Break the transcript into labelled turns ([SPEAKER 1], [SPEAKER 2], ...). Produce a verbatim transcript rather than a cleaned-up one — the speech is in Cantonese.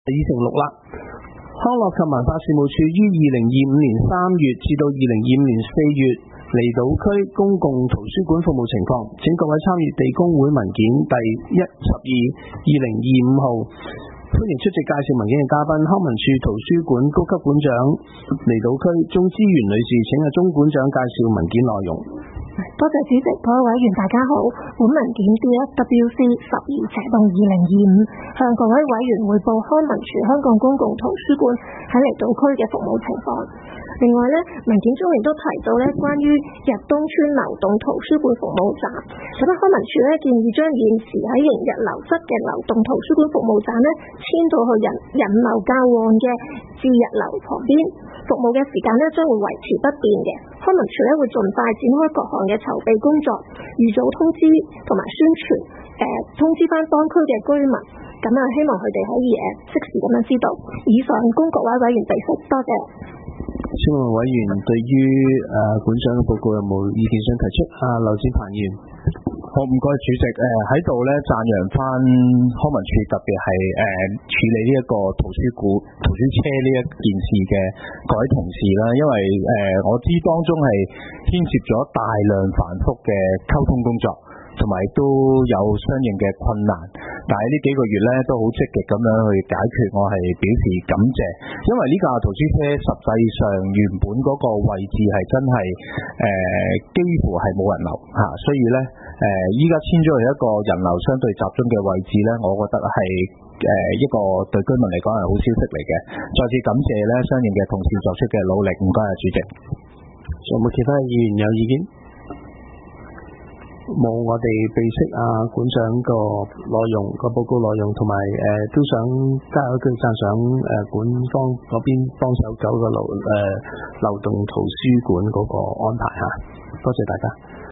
[SPEAKER 1] 已成綠啦。康樂及文化事務署於二零二五年三月至到二零二五年四月離島區公共圖書館服務情況，請各位參閱地公會文件第一十二二零二五號。歡迎出席介紹文件嘅嘉賓，康文署圖書館高級館長離島區鐘之源女士，請阿鐘館長介紹文件內容。
[SPEAKER 2] 多謝主席，各位委員大家好。本文件 D F W C 十二斜槓二零二五向各位委員匯報康文署香港公共圖書館喺離島區嘅服務情況。另外呢，文件中亦都提到呢關於日東村流動圖書館服務站，咁康文署呢建議將現時喺迎日流失嘅流動圖書館服務站呢遷到去人人流較旺嘅至日流旁邊，服務嘅時間呢將會維持不變嘅。康文署呢會盡快展開各項嘅籌備工作，預早通知同埋宣傳，誒、呃、通知翻當區嘅居民，咁啊希望佢哋可以誒適時咁樣知道。以上供各位委員備述，多謝。
[SPEAKER 1] 請問委員對於誒、呃、館長嘅報告有冇意見想提出？啊，劉展鵬議員。
[SPEAKER 3] 好，唔該主席。誒喺度咧讚揚翻康文署，特別係誒、呃、處理呢一個圖書館圖書車呢一件事嘅各位同事啦，因為誒、呃、我知當中係牽涉咗大量繁複嘅溝通工作，同埋都有相應嘅困難，但係呢幾個月咧都好積極咁樣去解決，我係表示感謝。因為呢架圖書車實際上原本嗰個位置係真係誒、呃、幾乎係冇人流嚇、啊，所以咧誒依家遷咗去一個人流相對集中嘅位置咧，我覺得係誒、呃、一個對居民嚟講係好消息嚟嘅。再次感謝咧相應嘅同事作出嘅努力，唔該啊主席。
[SPEAKER 1] 仲有冇其他議員有意見？冇，我哋備悉啊館長個內容個報告內容，同埋誒都想加一句讚賞誒館方嗰邊幫手搞個流誒流動圖書館嗰個安排嚇，多謝大家。